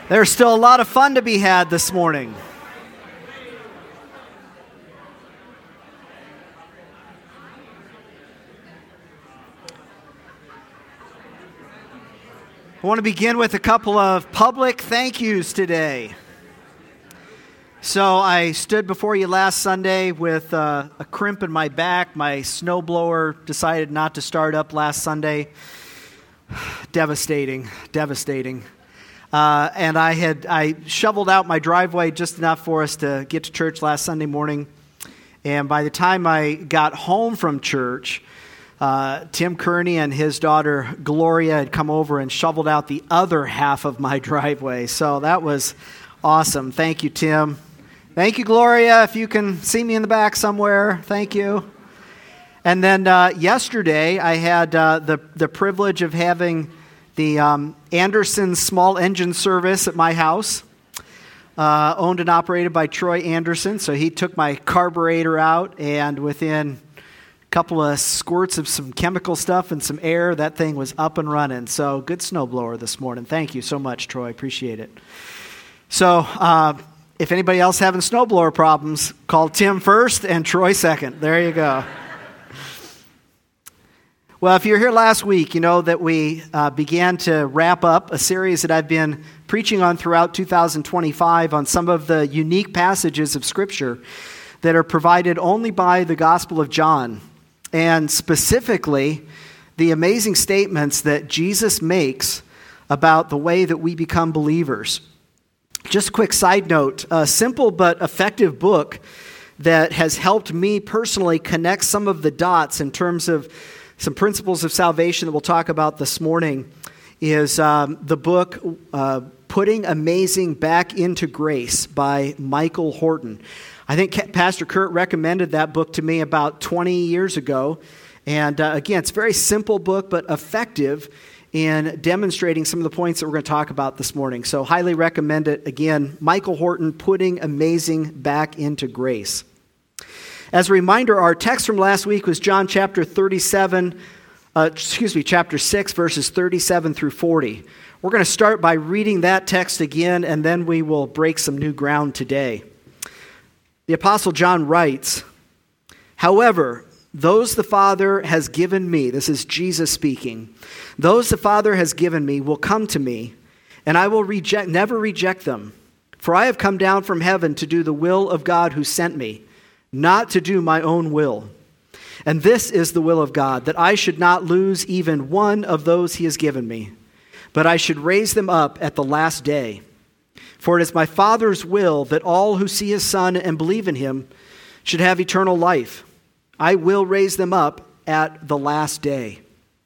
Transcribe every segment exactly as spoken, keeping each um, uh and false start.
There's still a lot of fun to be had this morning. I want to begin with a couple of public thank yous today. So I stood before you last Sunday with uh, a crimp in my back. My snowblower decided not to start up last Sunday. Devastating, devastating. Uh, and I had I shoveled out my driveway just enough for us to get to church last Sunday morning. And by the time I got home from church, uh, Tim Kearney and his daughter Gloria had come over and shoveled out the other half of my driveway. So that was awesome. Thank you, Tim. Thank you, Gloria. If you can see me in the back somewhere, thank you. And then uh, yesterday, I had uh, the the privilege of having the um, Anderson Small Engine Service at my house, uh, owned and operated by Troy Anderson. So he took my carburetor out, and within a couple of squirts of some chemical stuff and some air, that thing was up and running. So good snowblower this morning. Thank you so much, Troy. Appreciate it. So uh, if anybody else having snowblower problems, call Tim first and Troy second. There you go. Well, if you were here last week, you know that we uh, began to wrap up a series that I've been preaching on throughout two thousand twenty-five on some of the unique passages of Scripture that are provided only by the Gospel of John, and specifically the amazing statements that Jesus makes about the way that we become believers. Just a quick side note, a simple but effective book that has helped me personally connect some of the dots in terms of some principles of salvation that we'll talk about this morning is um, the book uh, Putting Amazing Back into Grace by Michael Horton. I think Pastor Kurt recommended that book to me about twenty years ago. And uh, again, it's a very simple book, but effective in demonstrating some of the points that we're going to talk about this morning. So highly recommend it. Again, Michael Horton, Putting Amazing Back into Grace. As a reminder, our text from last week was John chapter thirty-seven, uh, excuse me, chapter six, verses thirty-seven through forty. We're going to start by reading that text again, and then we will break some new ground today. The Apostle John writes, "However, those the Father has given me," this is Jesus speaking, "those the Father has given me will come to me, and I will reject, never reject them. For I have come down from heaven to do the will of God who sent me, not to do my own will. And this is the will of God, that I should not lose even one of those he has given me, but I should raise them up at the last day. For it is my Father's will that all who see his Son and believe in him should have eternal life. I will raise them up at the last day."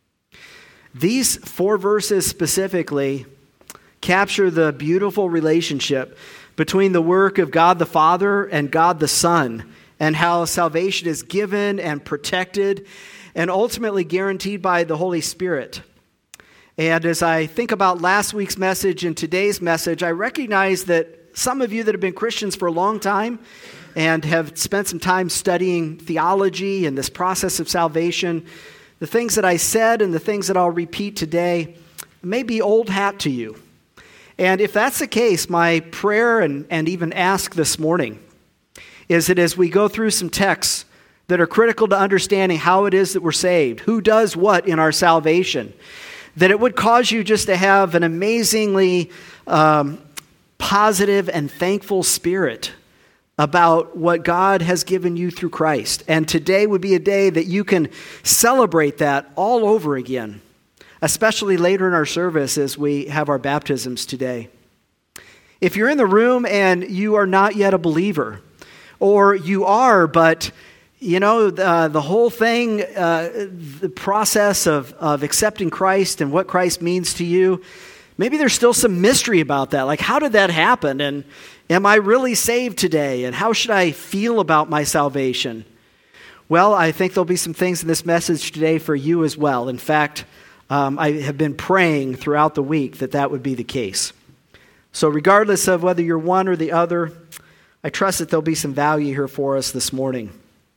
These four verses specifically capture the beautiful relationship between the work of God the Father and God the Son, and how salvation is given and protected and ultimately guaranteed by the Holy Spirit. And as I think about last week's message and today's message, I recognize that some of you that have been Christians for a long time and have spent some time studying theology and this process of salvation, the things that I said and the things that I'll repeat today may be old hat to you. And if that's the case, my prayer and, and even ask this morning is that as we go through some texts that are critical to understanding how it is that we're saved, who does what in our salvation, that it would cause you just to have an amazingly um, positive and thankful spirit about what God has given you through Christ. And today would be a day that you can celebrate that all over again, especially later in our service as we have our baptisms today. If you're in the room and you are not yet a believer, or you are, but you know, the, the whole thing, uh, the process of, of accepting Christ and what Christ means to you, maybe there's still some mystery about that. Like, how did that happen? And am I really saved today? And how should I feel about my salvation? Well, I think there'll be some things in this message today for you as well. In fact, um, I have been praying throughout the week that that would be the case. So regardless of whether you're one or the other, I trust that there'll be some value here for us this morning.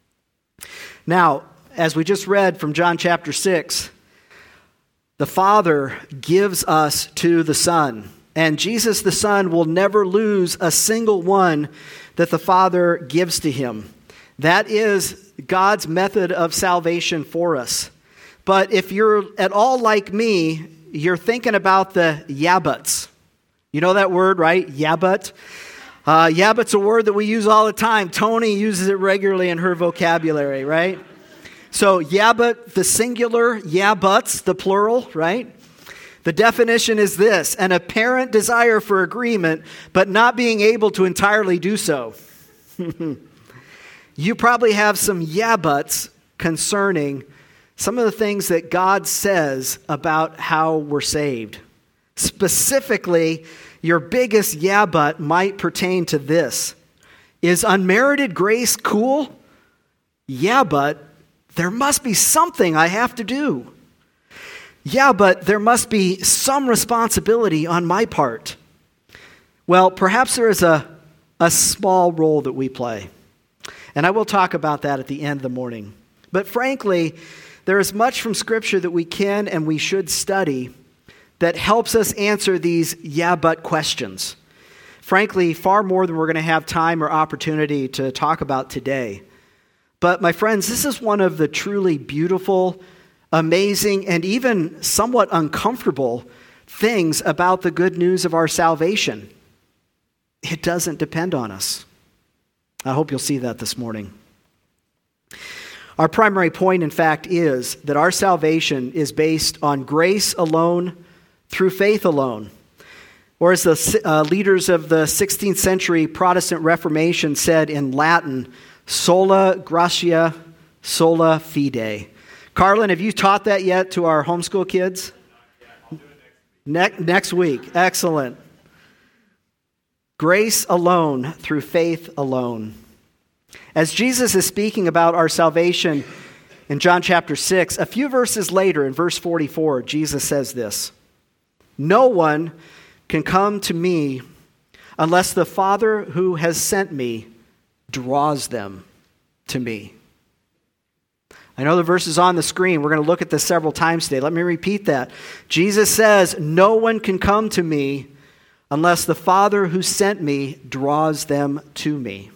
Now, as we just read from John chapter six, the Father gives us to the Son. And Jesus the Son will never lose a single one that the Father gives to him. That is God's method of salvation for us. But if you're at all like me, you're thinking about the yeah buts. You know that word, right? Yeah but. Uh, yeah but's a word that we use all the time. Tony uses it regularly in her vocabulary, right? So yeah but, the singular, yeah buts, the plural, right? The definition is this: an apparent desire for agreement, but not being able to entirely do so. You probably have some yeah buts concerning some of the things that God says about how we're saved. Specifically, your biggest yeah but might pertain to this. Is unmerited grace cool? Yeah, but there must be something I have to do. Yeah, but there must be some responsibility on my part. Well, perhaps there is a, a small role that we play. And I will talk about that at the end of the morning. But frankly, there is much from Scripture that we can and we should study that helps us answer these yeah, but questions. Frankly, far more than we're going to have time or opportunity to talk about today. But my friends, this is one of the truly beautiful, amazing, and even somewhat uncomfortable things about the good news of our salvation. It doesn't depend on us. I hope you'll see that this morning. Our primary point, in fact, is that our salvation is based on grace alone, through faith alone. Or as the uh, leaders of the sixteenth century Protestant Reformation said in Latin, sola gratia, sola fide. Carlin, have you taught that yet to our homeschool kids? I'll do it next week. Ne- next week. Excellent. Grace alone, through faith alone. As Jesus is speaking about our salvation in John chapter six, a few verses later, in verse forty-four, Jesus says this: no one can come to me unless the Father who has sent me draws them to me. I know the verse is on the screen. We're going to look at this several times today. Let me repeat that. Jesus says, no one can come to me unless the Father who sent me draws them to me.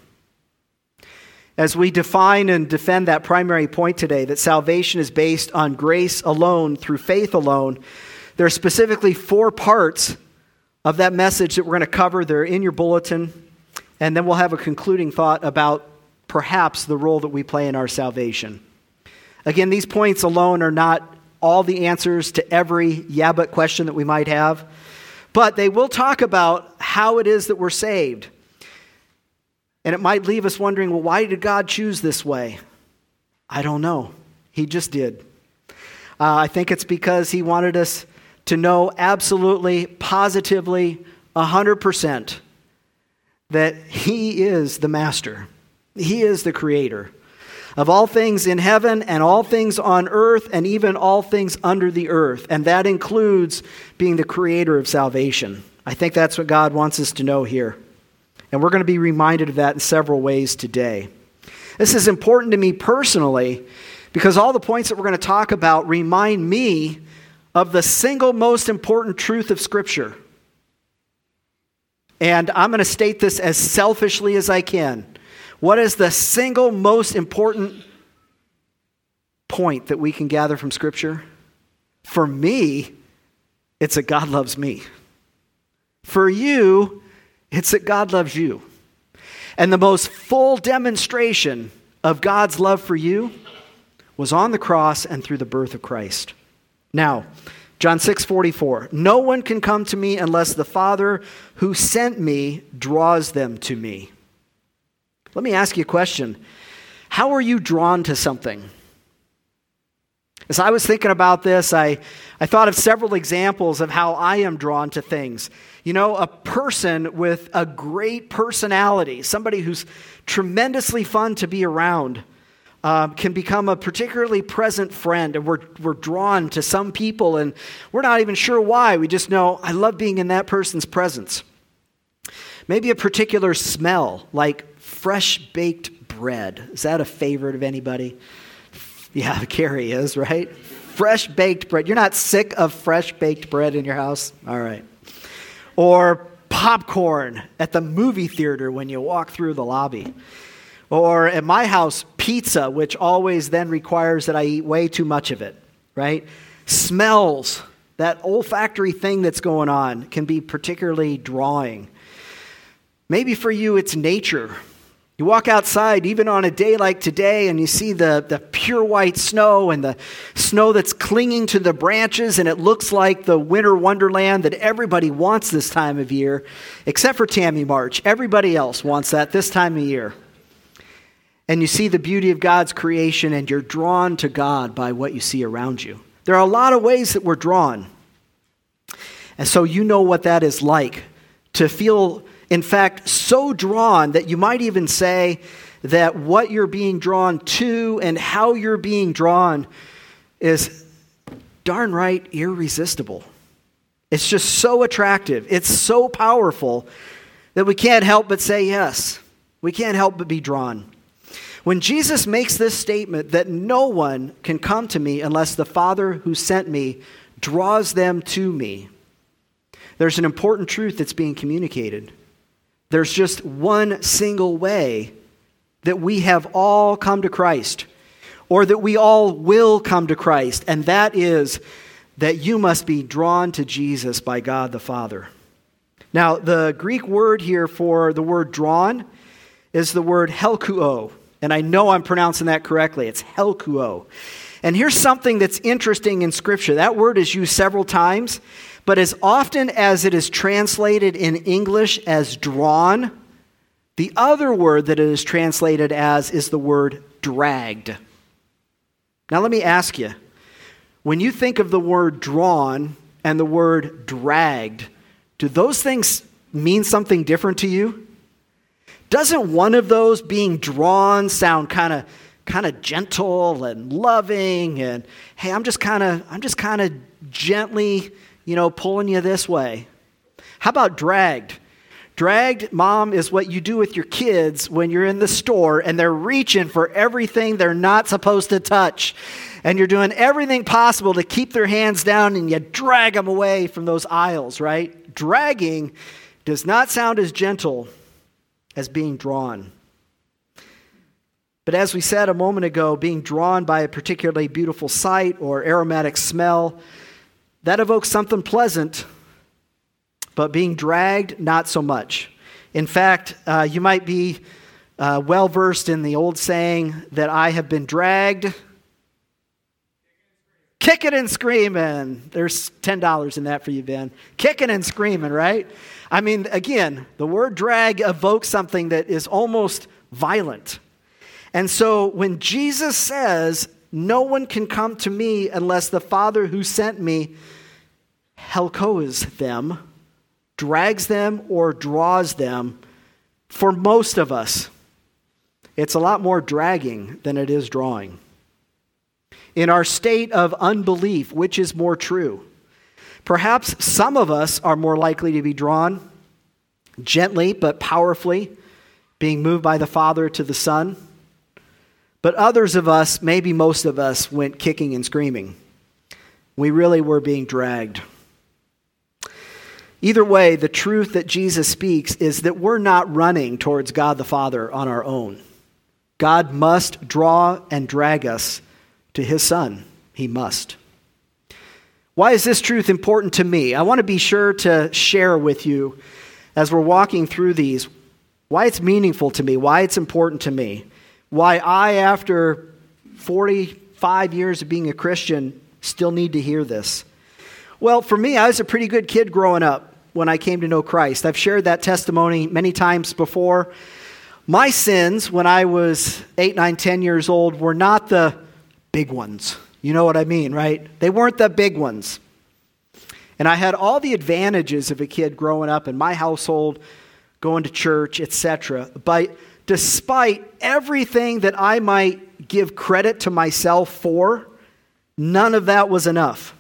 As we define and defend that primary point today, that salvation is based on grace alone, through faith alone, there are specifically four parts of that message that we're going to cover. They're in your bulletin. And then we'll have a concluding thought about perhaps the role that we play in our salvation. Again, these points alone are not all the answers to every yeah but question that we might have, but they will talk about how it is that we're saved. And it might leave us wondering, well, why did God choose this way? I don't know. He just did. Uh, I think it's because he wanted us to know absolutely, positively, one hundred percent that he is the master. He is the creator of all things in heaven and all things on earth and even all things under the earth. And that includes being the creator of salvation. I think that's what God wants us to know here. And we're going to be reminded of that in several ways today. This is important to me personally because all the points that we're going to talk about remind me of the single most important truth of Scripture. And I'm going to state this as selfishly as I can. What is the single most important point that we can gather from Scripture? For me, it's that God loves me. For you, it's that God loves you. And the most full demonstration of God's love for you was on the cross and through the birth of Christ. Now, John six forty-four, no one can come to me unless the Father who sent me draws them to me. Let me ask you a question. How are you drawn to something? As I was thinking about this, I, I thought of several examples of how I am drawn to things. You know, a person with a great personality, somebody who's tremendously fun to be around, uh, can become a particularly present friend. And we're, we're drawn to some people, and we're not even sure why. We just know, I love being in that person's presence. Maybe a particular smell, like fresh baked bread. Is that a favorite of anybody? Yeah, Carrie is, right? Fresh baked bread. You're not sick of fresh baked bread in your house? All right. or popcorn at the movie theater when you walk through the lobby, or at my house, pizza, which always then requires that I eat way too much of it, right? Smells, that olfactory thing that's going on can be particularly drawing. Maybe for you, it's nature. You walk outside, even on a day like today, and you see the, the pure white snow and the snow that's clinging to the branches, and it looks like the winter wonderland that everybody wants this time of year, except for Tammy March. Everybody else wants that this time of year. And you see the beauty of God's creation, and you're drawn to God by what you see around you. There are a lot of ways that we're drawn. And so you know what that is like, to feel, in fact, so drawn that you might even say that what you're being drawn to and how you're being drawn is darn right irresistible. It's just so attractive. It's so powerful that we can't help but say yes. We can't help but be drawn. When Jesus makes this statement that no one can come to me unless the Father who sent me draws them to me, there's an important truth that's being communicated. There's just one single way that we have all come to Christ, or that we all will come to Christ, and that is that you must be drawn to Jesus by God the Father. Now, the Greek word here for the word drawn is the word helkuo. And I know I'm pronouncing that correctly. It's helkuo. And here's something that's interesting in Scripture. That word is used several times, but as often as it is translated in English as drawn, the other word that it is translated as is the word dragged. Now let me ask you, when you think of the word drawn and the word dragged, do those things mean something different to you? Doesn't one of those, being drawn, sound kind of kind of gentle and loving and, hey, I'm just kind of I'm just kind of gently, you know, pulling you this way? How about dragged? Dragged, Mom, is what you do with your kids when you're in the store and they're reaching for everything they're not supposed to touch. And you're doing everything possible to keep their hands down, and you drag them away from those aisles, right? Dragging does not sound as gentle as being drawn. But as we said a moment ago, being drawn by a particularly beautiful sight or aromatic smell, that evokes something pleasant, but being dragged, not so much. In fact, uh, you might be uh, well-versed in the old saying that I have been dragged, kicking and screaming. There's ten dollars in that for you, Ben. Kicking and screaming, right? I mean, again, the word drag evokes something that is almost violent. And so when Jesus says, no one can come to me unless the Father who sent me helkoes them, drags them or draws them, for most of us, it's a lot more dragging than it is drawing. In our state of unbelief, which is more true? Perhaps some of us are more likely to be drawn gently but powerfully, being moved by the Father to the Son. But others of us, maybe most of us, went kicking and screaming. We really were being dragged. Either way, the truth that Jesus speaks is that we're not running towards God the Father on our own. God must draw and drag us to his Son. He must. Why is this truth important to me? I want to be sure to share with you as we're walking through these why it's meaningful to me, why it's important to me, why I, after forty-five years of being a Christian, still need to hear this. Well, for me, I was a pretty good kid growing up when I came to know Christ. I've shared that testimony many times before. My sins when I was eight, nine, ten years old were not the big ones. You know what I mean, right? They weren't the big ones. And I had all the advantages of a kid growing up in my household, going to church, et cetera. But despite everything that I might give credit to myself for, none of that was enough.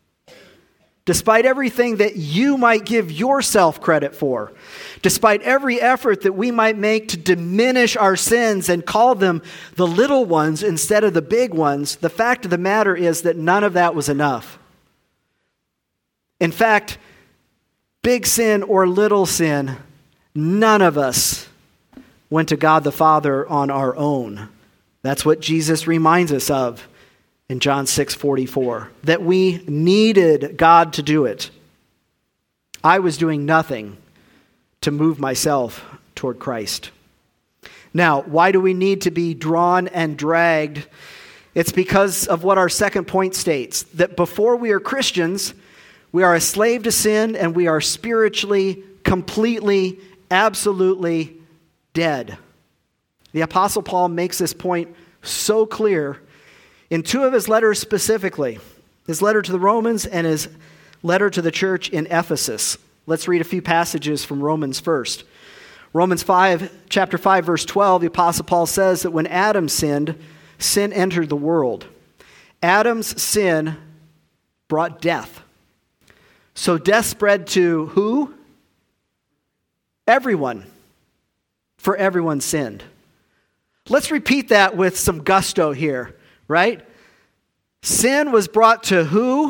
Despite everything that you might give yourself credit for, despite every effort that we might make to diminish our sins and call them the little ones instead of the big ones, the fact of the matter is that none of that was enough. In fact, big sin or little sin, none of us went to God the Father on our own. That's what Jesus reminds us of in John six forty-four, that we needed God to do it. I was doing nothing to move myself toward Christ. Now, why do we need to be drawn and dragged? It's because of what our second point states, that before we are Christians, we are a slave to sin and we are spiritually, completely, absolutely dead. The Apostle Paul makes this point so clear in two of his letters specifically, his letter to the Romans and his letter to the church in Ephesus. Let's read a few passages from Romans first. Romans five, chapter five, verse twelve, the Apostle Paul says that when Adam sinned, sin entered the world. Adam's sin brought death. So death spread to who? Everyone. For everyone sinned. Let's repeat that with some gusto here, right? Sin was brought to who?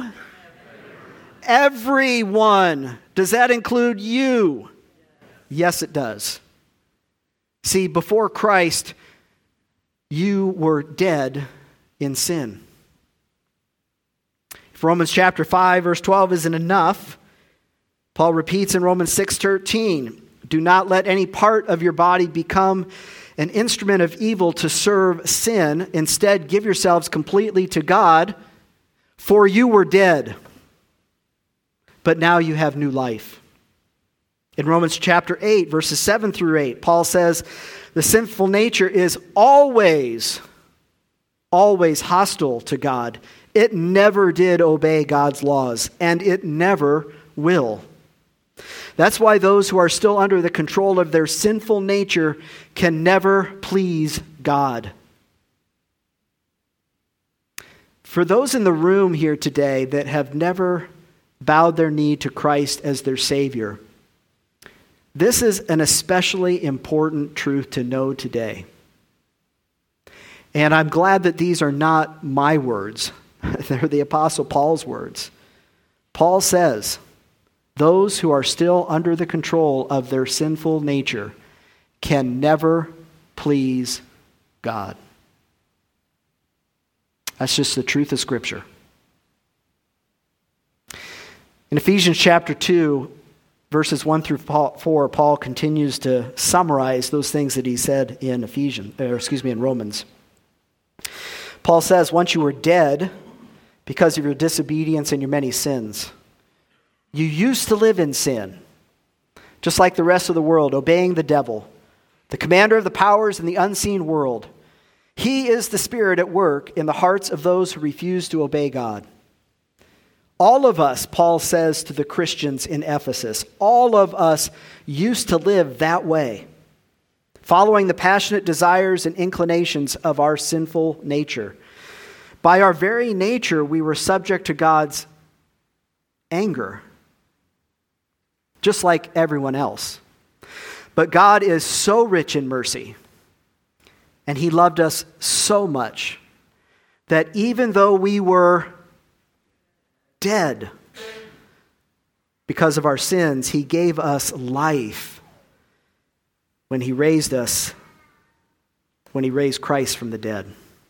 Everyone. Does that include you? Yes, it does. See, before Christ, you were dead in sin. If Romans chapter five, verse twelve isn't enough, Paul repeats in Romans six thirteen, do not let any part of your body become an instrument of evil to serve sin. Instead, give yourselves completely to God, for you were dead, but now you have new life. In Romans chapter eight, verses seven through eight, Paul says, the sinful nature is always, always hostile to God. It never did obey God's laws, and it never will. That's why those who are still under the control of their sinful nature can never please God. For those in the room here today that have never bowed their knee to Christ as their Savior, this is an especially important truth to know today. And I'm glad that these are not my words. They're the Apostle Paul's words. Paul says, those who are still under the control of their sinful nature can never please God. That's just the truth of Scripture. In Ephesians chapter two, verses one through four, Paul continues to summarize those things that he said in Ephesians, or excuse me, in Romans. Paul says, once you were dead because of your disobedience and your many sins, you used to live in sin, just like the rest of the world, obeying the devil, the commander of the powers in the unseen world. He is the spirit at work in the hearts of those who refuse to obey God. All of us, Paul says to the Christians in Ephesus, all of us used to live that way, following the passionate desires and inclinations of our sinful nature. By our very nature, we were subject to God's anger, just like everyone else. But God is so rich in mercy, and He loved us so much that even though we were dead because of our sins, He gave us life when He raised us, when He raised Christ from the dead.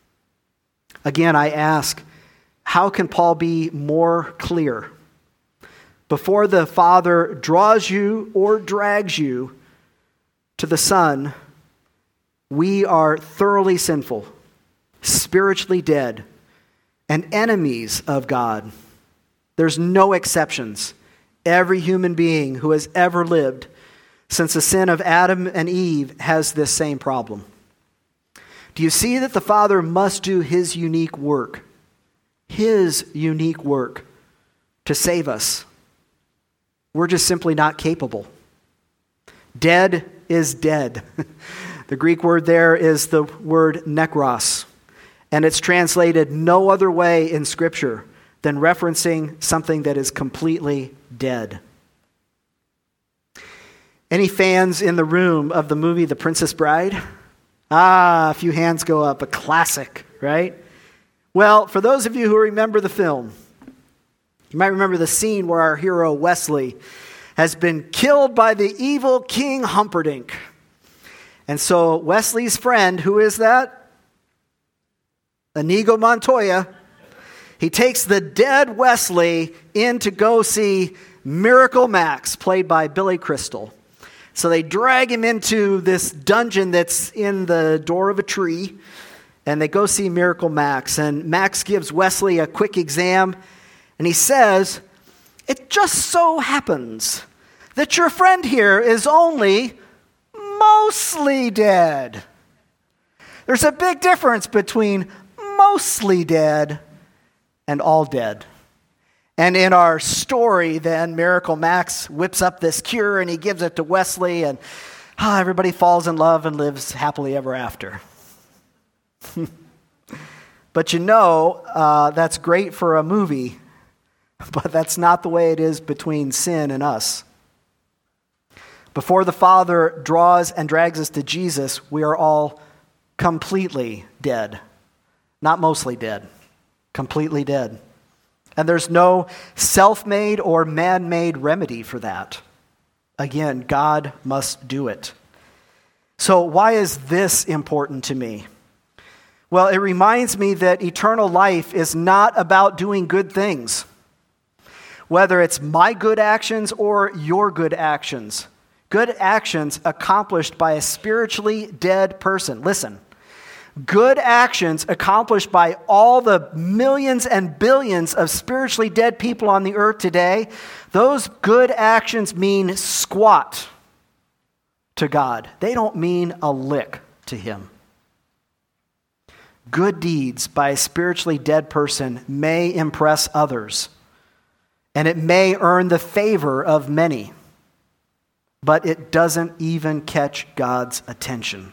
Again, I ask, how can Paul be more clear? Before the Father draws you or drags you to the Son, we are thoroughly sinful, spiritually dead, and enemies of God. There's no exceptions. Every human being who has ever lived since the sin of Adam and Eve has this same problem. Do you see that the Father must do His unique work, His unique work to save us? We're just simply not capable. Dead is dead. The Greek word there is the word nekros, and it's translated no other way in Scripture than referencing something that is completely dead. Any fans in the room of the movie The Princess Bride? Ah, a few hands go up. A classic, right? Well, for those of you who remember the film, you might remember the scene where our hero Wesley has been killed by the evil King Humperdinck. And so Wesley's friend, who is that? Inigo Montoya. He takes the dead Wesley in to go see Miracle Max, played by Billy Crystal. So they drag him into this dungeon that's in the door of a tree, and they go see Miracle Max. And Max gives Wesley a quick exam, and he says, "It just so happens that your friend here is only mostly dead." There's a big difference between mostly dead and all dead. And in our story, then, Miracle Max whips up this cure and he gives it to Wesley, and oh, everybody falls in love and lives happily ever after. But you know, uh, that's great for a movie, but that's not the way it is between sin and us. Before the Father draws and drags us to Jesus, we are all completely dead. Not mostly dead, completely dead. And there's no self-made or man-made remedy for that. Again, God must do it. So why is this important to me? Well, it reminds me that eternal life is not about doing good things, whether it's my good actions or your good actions. Good actions accomplished by a spiritually dead person. Listen. Good actions accomplished by all the millions and billions of spiritually dead people on the earth today, those good actions mean squat to God. They don't mean a lick to Him. Good deeds by a spiritually dead person may impress others, and it may earn the favor of many, but it doesn't even catch God's attention.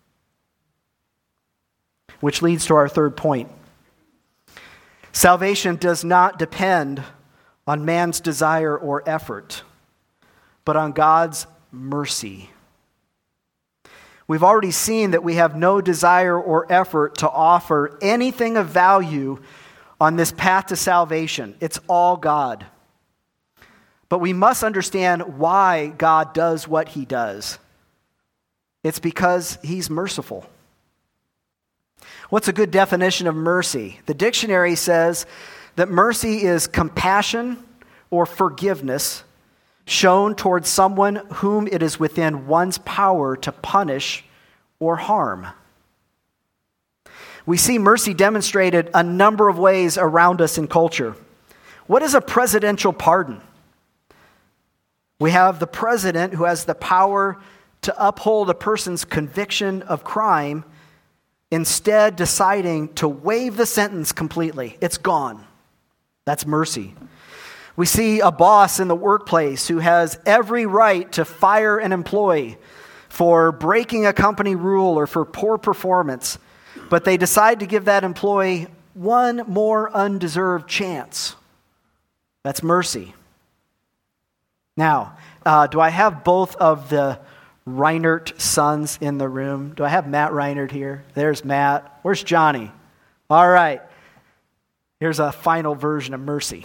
Which leads to our third point. Salvation does not depend on man's desire or effort, but on God's mercy. We've already seen that we have no desire or effort to offer anything of value on this path to salvation. It's all God. But we must understand why God does what He does. It's because He's merciful. What's a good definition of mercy? The dictionary says that mercy is compassion or forgiveness shown towards someone whom it is within one's power to punish or harm. We see mercy demonstrated a number of ways around us in culture. What is a presidential pardon? We have the president who has the power to uphold a person's conviction of crime, instead deciding to waive the sentence completely. It's gone. That's mercy. We see a boss in the workplace who has every right to fire an employee for breaking a company rule or for poor performance, but they decide to give that employee one more undeserved chance. That's mercy. Now, uh, do I have both of the Reinert sons in the room? Do I have Matt Reinert here? There's Matt. Where's Johnny? All right. Here's a final version of mercy.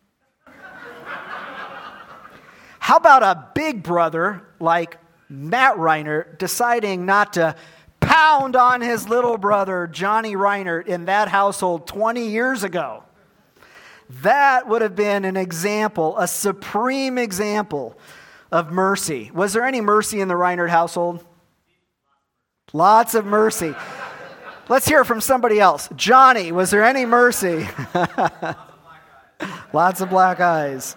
How about a big brother like Matt Reinert deciding not to pound on his little brother, Johnny Reinert, in that household twenty years ago? That would have been an example, a supreme example of mercy. Was there any mercy in the Reinert household? Lots of mercy. Let's hear from somebody else. Johnny, was there any mercy? Lots of black eyes.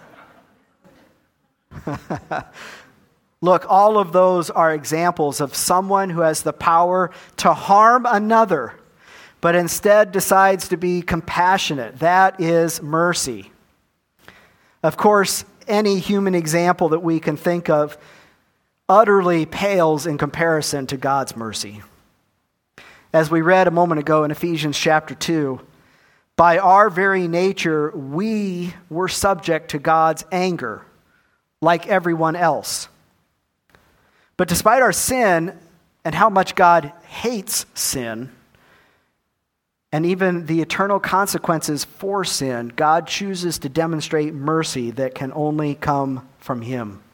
Look, all of those are examples of someone who has the power to harm another, but instead decides to be compassionate. That is mercy. Of course, any human example that we can think of utterly pales in comparison to God's mercy. As we read a moment ago in Ephesians chapter two, by our very nature, we were subject to God's anger, like everyone else. But despite our sin and how much God hates sin, and even the eternal consequences for sin, God chooses to demonstrate mercy that can only come from Him.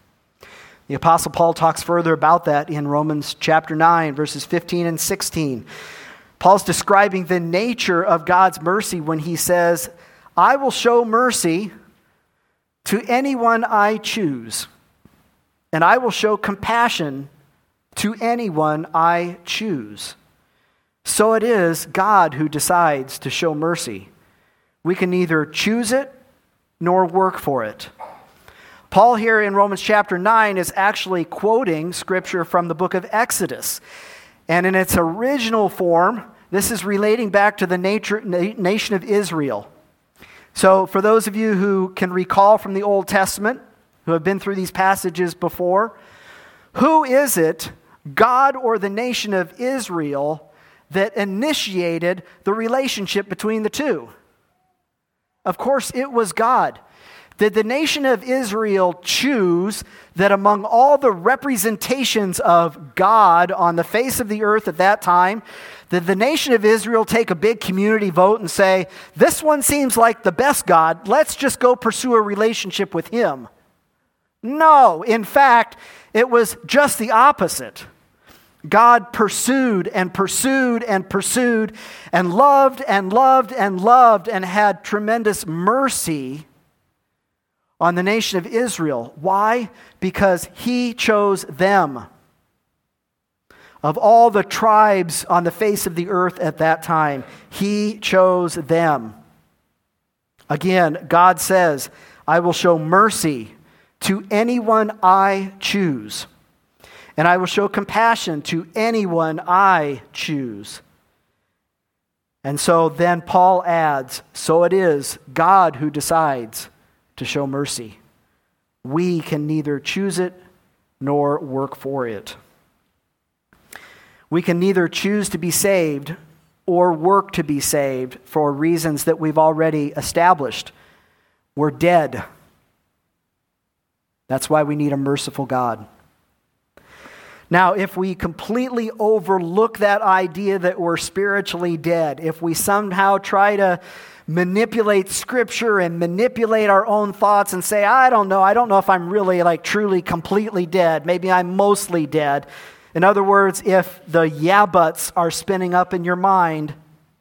The Apostle Paul talks further about that in Romans chapter nine, verses fifteen and sixteen. Paul's describing the nature of God's mercy when he says, I will show mercy to anyone I choose, and I will show compassion to anyone I choose. So it is God who decides to show mercy. We can neither choose it nor work for it. Paul here in Romans chapter nine is actually quoting scripture from the book of Exodus. And in its original form, this is relating back to the nature, na- nation of Israel. So for those of you who can recall from the Old Testament, who have been through these passages before, who is it, God or the nation of Israel, that initiated the relationship between the two? Of course, it was God. Did the nation of Israel choose that among all the representations of God on the face of the earth at that time, did the nation of Israel take a big community vote and say, this one seems like the best God, let's just go pursue a relationship with him? No, in fact, it was just the opposite. God pursued and pursued and pursued and loved and loved and loved and had tremendous mercy on the nation of Israel. Why? Because he chose them. Of all the tribes on the face of the earth at that time, he chose them. Again, God says, I will show mercy to anyone I choose, and I will show compassion to anyone I choose. And so then Paul adds, so it is God who decides to show mercy. We can neither choose it nor work for it. We can neither choose to be saved or work to be saved for reasons that we've already established. We're dead. That's why we need a merciful God. Now, if we completely overlook that idea that we're spiritually dead, if we somehow try to manipulate Scripture and manipulate our own thoughts and say, I don't know, I don't know if I'm really like truly completely dead. Maybe I'm mostly dead. In other words, if the yeah buts are spinning up in your mind,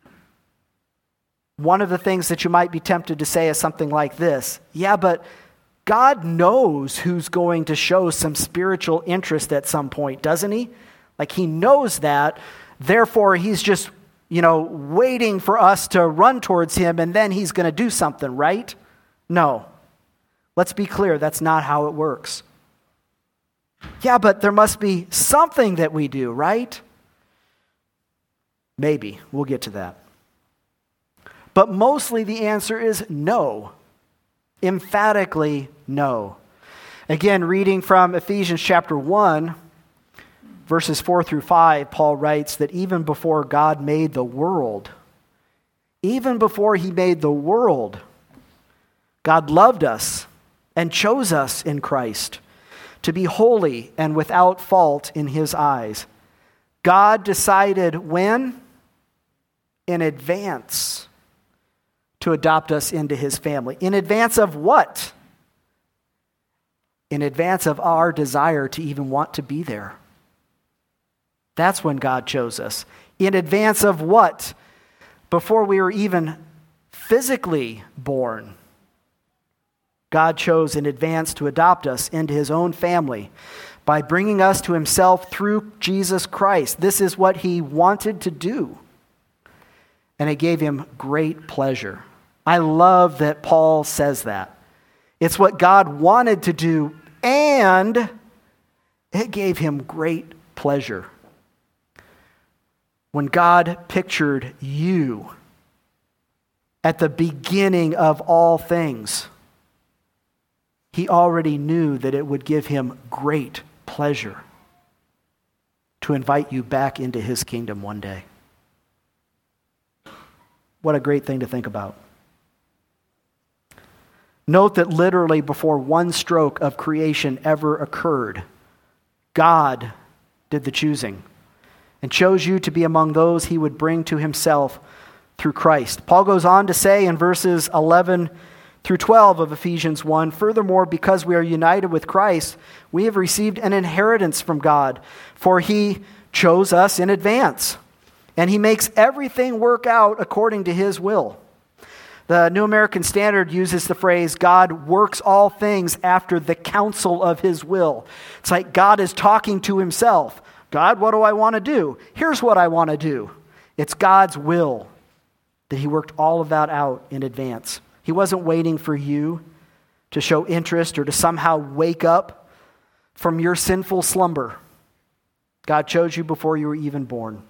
one of the things that you might be tempted to say is something like this. Yeah, but God knows who's going to show some spiritual interest at some point, doesn't he? Like he knows that. Therefore, he's just, you know, waiting for us to run towards him and then he's going to do something, right? No. Let's be clear, that's not how it works. Yeah, but there must be something that we do, right? Maybe. We'll get to that. But mostly the answer is no. Emphatically no. Again, reading from Ephesians chapter one, verses four through five, Paul writes that even before God made the world, even before he made the world, God loved us and chose us in Christ to be holy and without fault in his eyes. God decided when? In advance to adopt us into his family. In advance of what? In advance of our desire to even want to be there. That's when God chose us. In advance of what? Before we were even physically born. God chose in advance to adopt us into his own family by bringing us to himself through Jesus Christ. This is what he wanted to do. And it gave him great pleasure. I love that Paul says that. It's what God wanted to do, and it gave him great pleasure. When God pictured you at the beginning of all things, he already knew that it would give him great pleasure to invite you back into his kingdom one day. What a great thing to think about. Note that literally before one stroke of creation ever occurred, God did the choosing and chose you to be among those he would bring to himself through Christ. Paul goes on to say in verses eleven through twelve of Ephesians one. Furthermore, because we are united with Christ, we have received an inheritance from God, for he chose us in advance, and he makes everything work out according to his will. The New American Standard uses the phrase, God works all things after the counsel of his will. It's like God is talking to himself. God, what do I want to do? Here's what I want to do. It's God's will that he worked all of that out in advance. He wasn't waiting for you to show interest or to somehow wake up from your sinful slumber. God chose you before you were even born.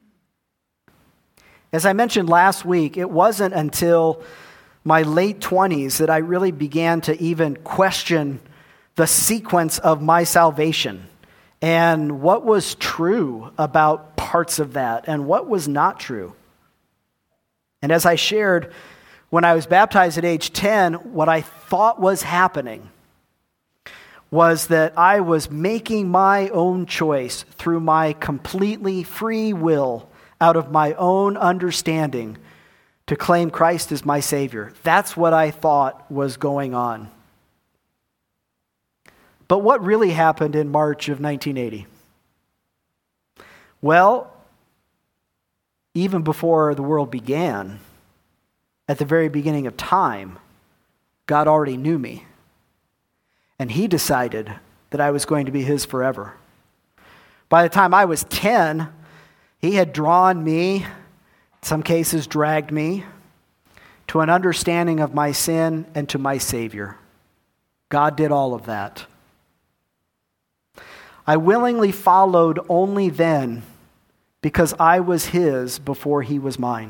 As I mentioned last week, it wasn't until my late twenties that I really began to even question the sequence of my salvation and what was true about parts of that and what was not true. And as I shared, when I was baptized at age ten, what I thought was happening was that I was making my own choice through my completely free will out of my own understanding to claim Christ as my Savior. That's what I thought was going on. But what really happened in March of nineteen eighty? Well, even before the world began, at the very beginning of time, God already knew me. And he decided that I was going to be his forever. By the time I was ten, he had drawn me, in some cases dragged me, to an understanding of my sin and to my Savior. God did all of that. I willingly followed only then because I was his before he was mine.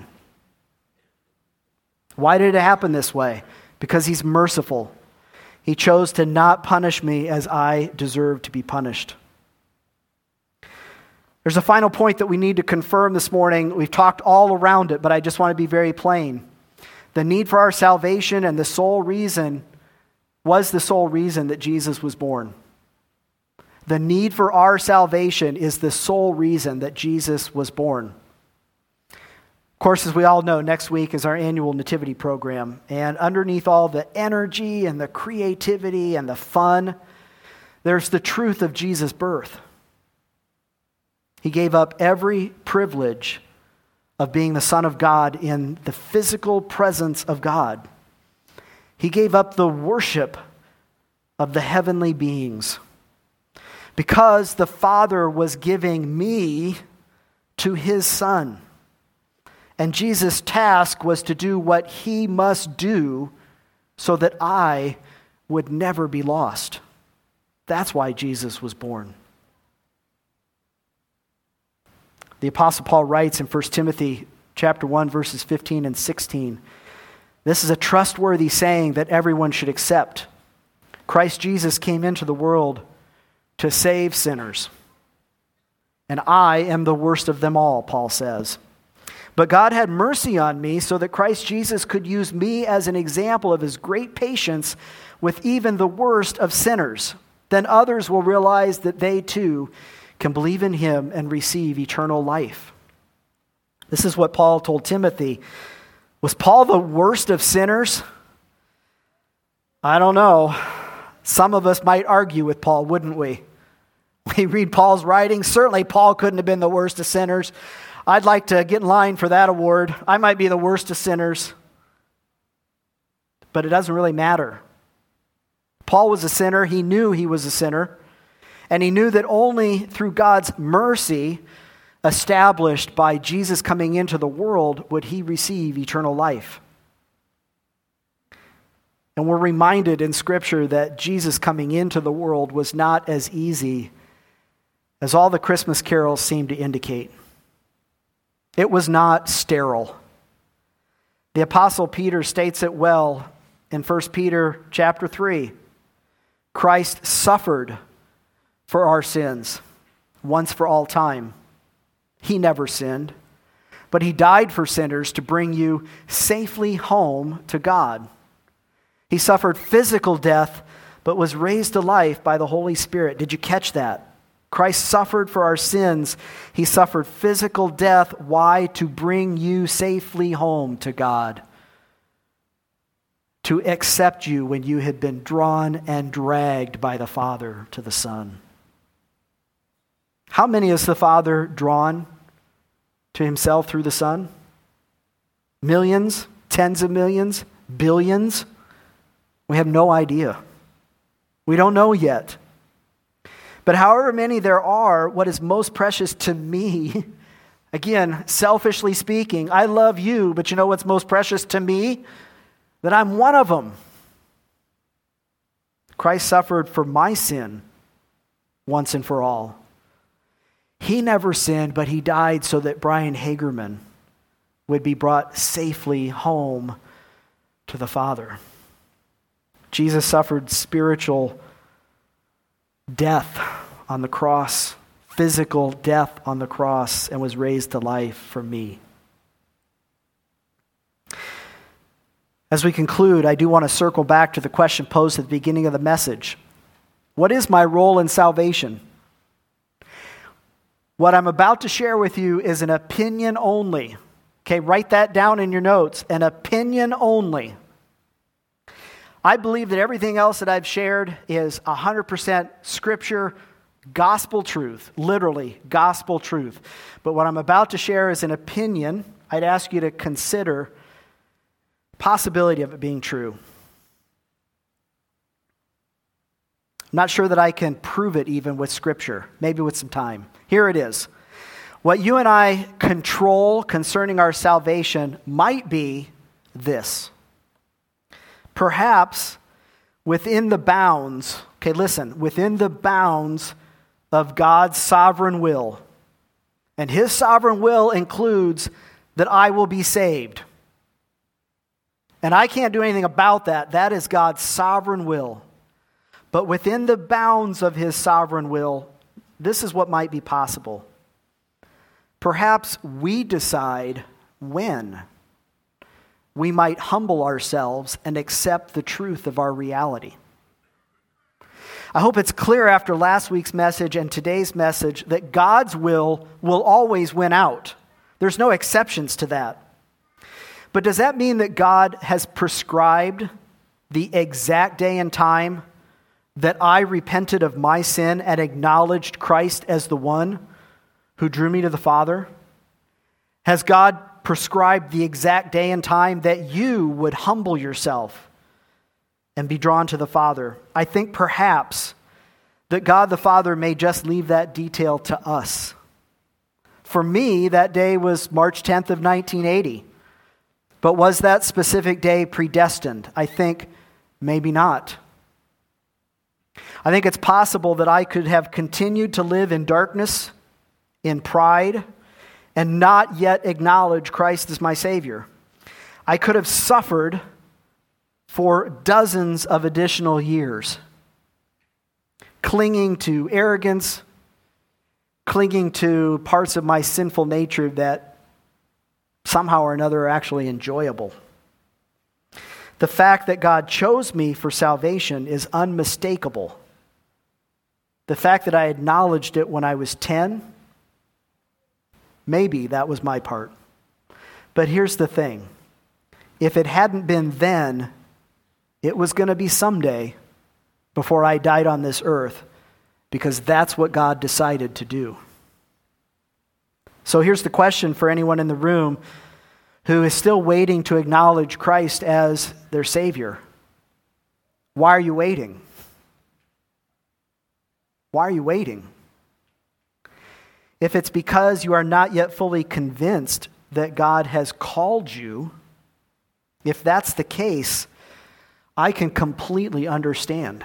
Why did it happen this way? Because he's merciful. He chose to not punish me as I deserved to be punished. There's a final point that we need to confirm this morning. We've talked all around it, but I just want to be very plain. The need for our salvation and the sole reason was the sole reason that Jesus was born. The need for our salvation is the sole reason that Jesus was born. Of course, as we all know, next week is our annual nativity program. And underneath all the energy and the creativity and the fun, there's the truth of Jesus' birth. He gave up every privilege of being the Son of God in the physical presence of God. He gave up the worship of the heavenly beings because the Father was giving me to his Son. And Jesus' task was to do what he must do so that I would never be lost. That's why Jesus was born. The Apostle Paul writes in First Timothy chapter one, verses fifteen and sixteen, this is a trustworthy saying that everyone should accept. Christ Jesus came into the world to save sinners. And I am the worst of them all, Paul says. But God had mercy on me so that Christ Jesus could use me as an example of his great patience with even the worst of sinners. Then others will realize that they too can believe in him and receive eternal life. This is what Paul told Timothy. Was Paul the worst of sinners? I don't know. Some of us might argue with Paul, wouldn't we? We read Paul's writings. Certainly Paul couldn't have been the worst of sinners. I'd like to get in line for that award. I might be the worst of sinners. But it doesn't really matter. Paul was a sinner. He knew he was a sinner. And he knew that only through God's mercy, established by Jesus coming into the world, would he receive eternal life. And we're reminded in Scripture that Jesus coming into the world was not as easy as all the Christmas carols seem to indicate. It was not sterile. The Apostle Peter states it well in First Peter chapter three. Christ suffered for our sins once for all time. He never sinned, but he died for sinners to bring you safely home to God. He suffered physical death, but was raised to life by the Holy Spirit. Did you catch that? Christ suffered for our sins. He suffered physical death. Why? To bring you safely home to God. to accept you when you had been drawn and dragged by the Father to the Son. How many has the Father drawn to himself through the Son? Millions? Tens of millions? Billions? We have no idea. We don't know yet. But however many there are, what is most precious to me, again, selfishly speaking, I love you, but you know what's most precious to me? That I'm one of them. Christ suffered for my sin once and for all. He never sinned, but he died so that Brian Hagerman would be brought safely home to the Father. Jesus suffered spiritual death on the cross, physical death on the cross, and was raised to life for me. As we conclude, I do want to circle back to the question posed at the beginning of the message. What is my role in salvation? What I'm about to share with you is an opinion only. Okay, write that down in your notes. An opinion only. I believe that everything else that I've shared is one hundred percent scripture, gospel truth, literally gospel truth. But what I'm about to share is an opinion. I'd ask you to consider the possibility of it being true. I'm not sure that I can prove it even with scripture, maybe with some time. Here it is. What you and I control concerning our salvation might be this. Perhaps within the bounds, okay, listen, within the bounds of God's sovereign will. And his sovereign will includes that I will be saved. And I can't do anything about that. That is God's sovereign will. But within the bounds of his sovereign will, this is what might be possible. Perhaps we decide when we might humble ourselves and accept the truth of our reality. I hope it's clear after last week's message and today's message that God's will will always win out. There's no exceptions to that. But does that mean that God has prescribed the exact day and time that I repented of my sin and acknowledged Christ as the one who drew me to the Father? Has God prescribed the exact day and time that you would humble yourself and be drawn to the Father? I think perhaps that God the Father may just leave that detail to us. For me, that day was March tenth of nineteen eighty. But was that specific day predestined? I think maybe not. I think it's possible that I could have continued to live in darkness, in pride, and not yet acknowledge Christ as my Savior. I could have suffered for dozens of additional years, clinging to arrogance, clinging to parts of my sinful nature that somehow or another are actually enjoyable. The fact that God chose me for salvation is unmistakable. The fact that I acknowledged it when I was ten, maybe that was my part. But here's the thing. If it hadn't been then, it was going to be someday before I died on this earth, because that's what God decided to do. So here's the question for anyone in the room who is still waiting to acknowledge Christ as their Savior. Why are you waiting? Why are you waiting? If it's because you are not yet fully convinced that God has called you, if that's the case, I can completely understand.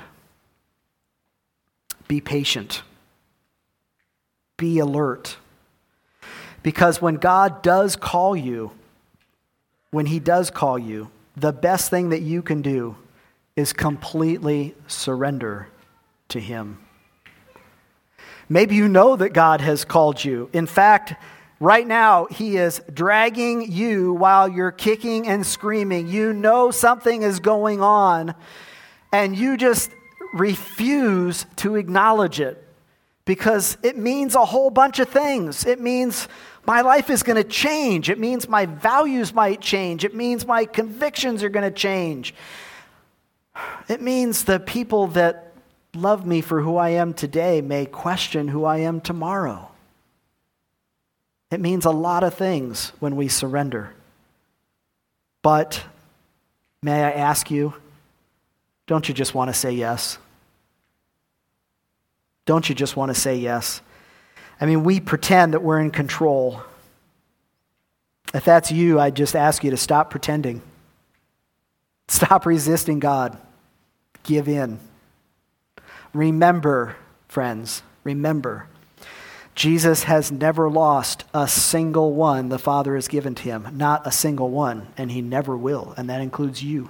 Be patient. Be alert. Because when God does call you, when he does call you, the best thing that you can do is completely surrender to him. Maybe you know that God has called you. In fact, right now, he is dragging you while you're kicking and screaming. You know something is going on, and you just refuse to acknowledge it because it means a whole bunch of things. It means my life is going to change. It means my values might change. It means my convictions are going to change. It means the people that love me for who I am today may question who I am tomorrow. It means a lot of things when we surrender. But may I ask you, don't you just want to say yes? Don't you just want to say yes? I mean, we pretend that we're in control. If that's you, I just ask you to stop pretending. Stop resisting God. Give in. Remember, friends, remember, Jesus has never lost a single one the Father has given to him. Not a single one, and he never will, and that includes you.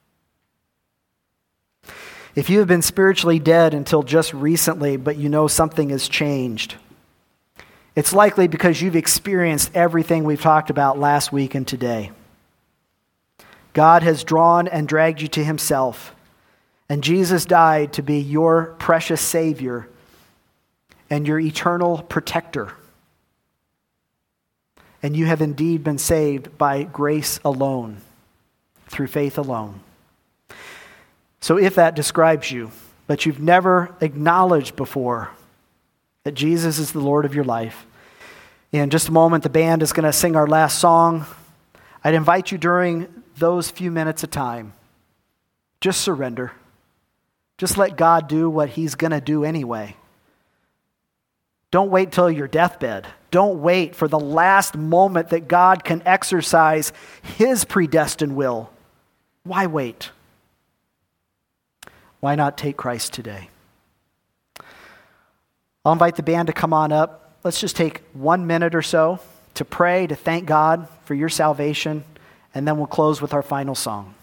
If you have been spiritually dead until just recently, but you know something has changed, it's likely because you've experienced everything we've talked about last week and today. God has drawn and dragged you to himself, and Jesus died to be your precious Savior and your eternal protector. And you have indeed been saved by grace alone, through faith alone. So if that describes you, but you've never acknowledged before that Jesus is the Lord of your life, in just a moment the band is going to sing our last song. I'd invite you during those few minutes of time, just surrender. Just let God do what he's going to do anyway. Don't wait till your deathbed. Don't wait for the last moment that God can exercise his predestined will. Why wait? Why not take Christ today? I'll invite the band to come on up. Let's just take one minute or so to pray, to thank God for your salvation, and then we'll close with our final song.